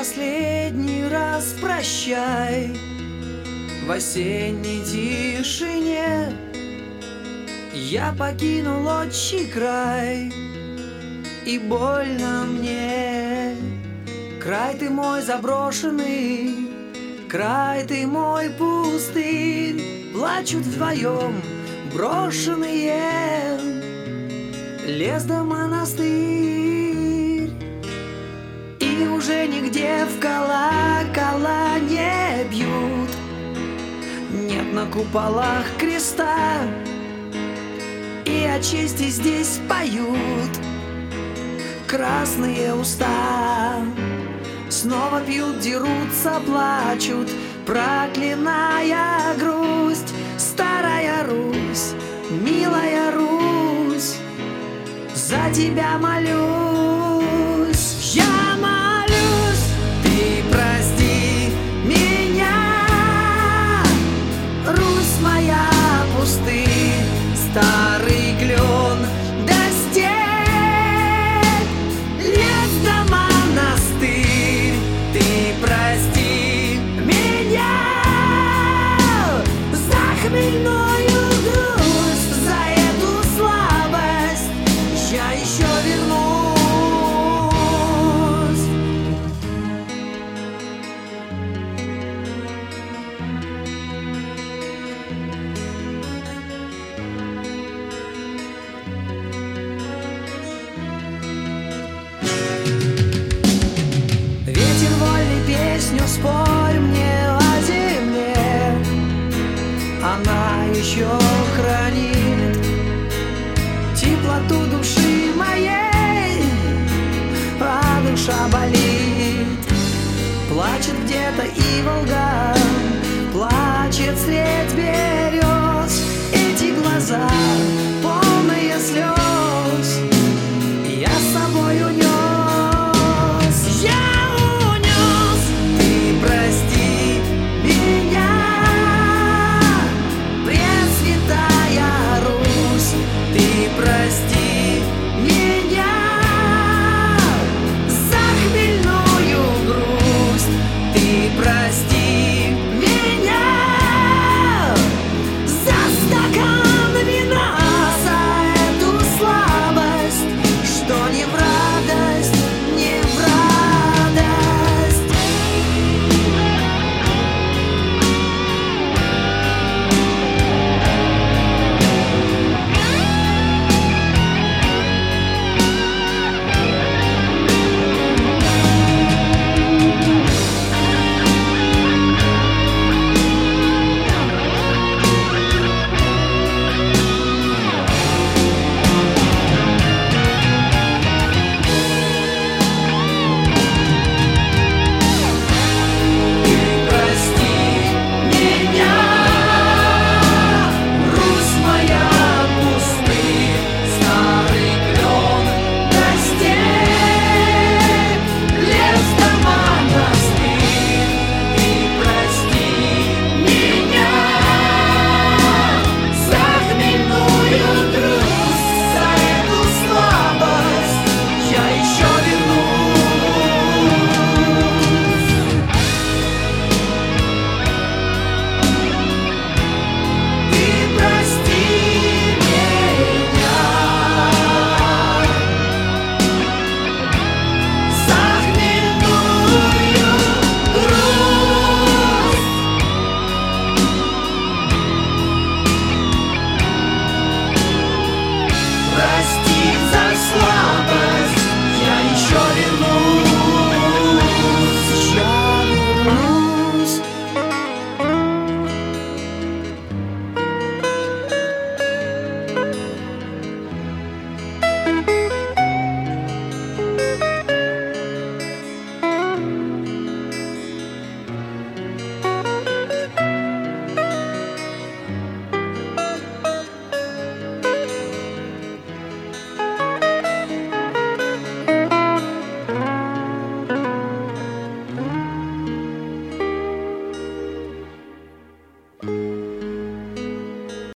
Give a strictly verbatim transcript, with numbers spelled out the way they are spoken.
последний раз прощай. В осенней тишине я покинул отчий край, и больно мне. Край ты мой заброшенный, край ты мой пустырь, плачут вдвоем брошенные лес да монастырь. И уже нигде в колокола не бьют, нет на куполах креста, и о чести здесь поют красные уста. Снова пьют, дерутся, плачут, проклиная грусть. Старая Русь, милая Русь, за тебя молюсь. Я молюсь.